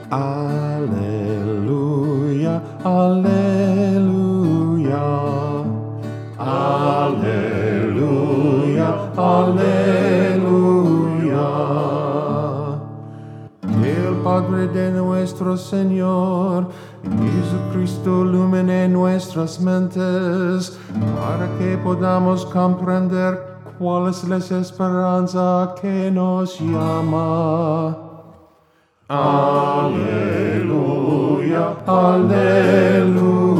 Aleluya, aleluya. Aleluya, aleluya. El Padre de nuestro Señor Jesucristo ilumine nuestras mentes para que podamos comprender cuál es la esperanza que nos llama. Aleluya, aleluya.